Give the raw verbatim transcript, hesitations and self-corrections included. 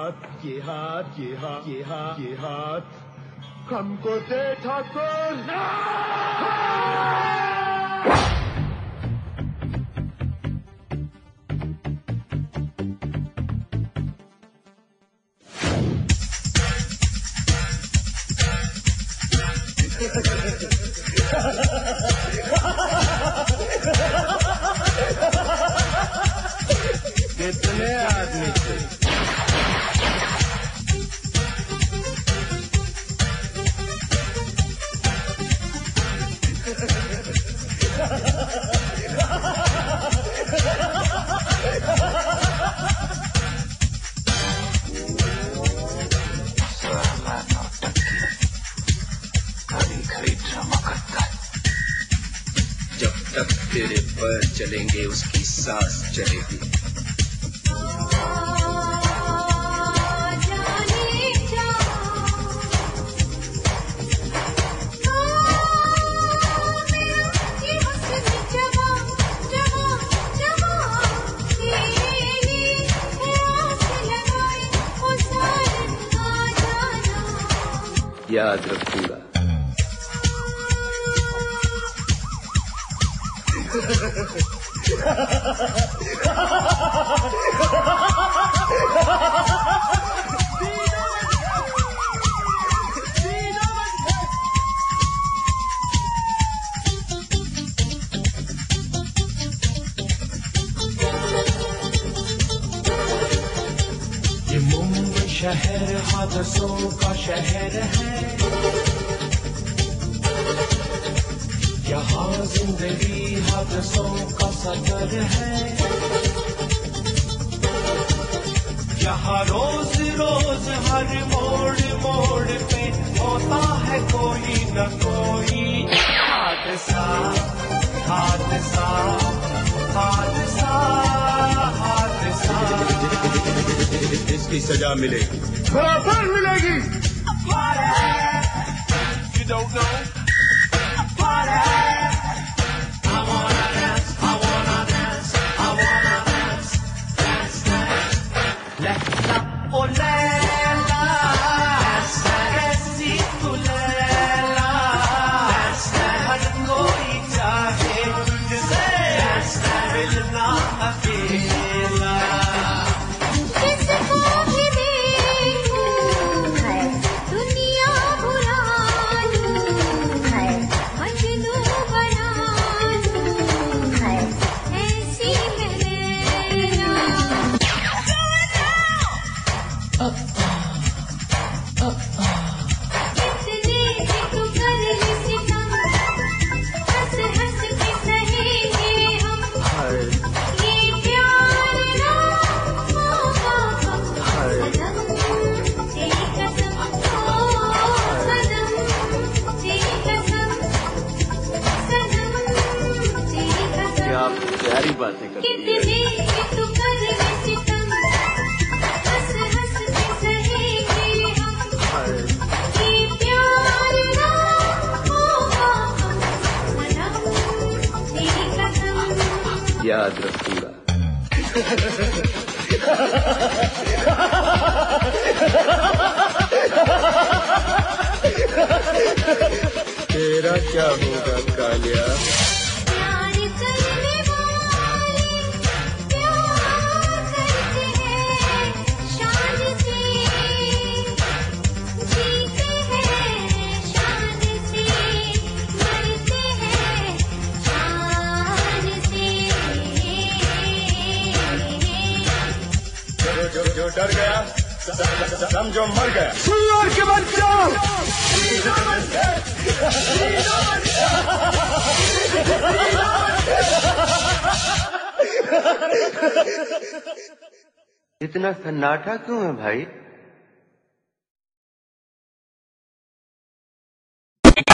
हाथ ये हाथ ये हाथ ये हाथ ये हाथ हमको दे ठाकुर। कितने आदमी थे? जब तक तेरे पैर चलेंगे उसकी सांस चलेगी। याद रखूंगा। ये मुंबई शहर हादसों का शहर है, यहाँ जिंदगी हादसों का सफर है। यहाँ रोज रोज हर मोड़ मोड़ पे होता है कोई न कोई हादसा हादसा हादसा हादसा। इसकी सजा मिलेगी, बराबर मिलेगी। You don't know? आप प्यारी बातें करती हैं। याद रखूंगा। तेरा क्या होगा कालिया? जो जो डर गया समझो मर गया। सुअर के बच्चों, इतना सन्नाटा क्यों है भाई?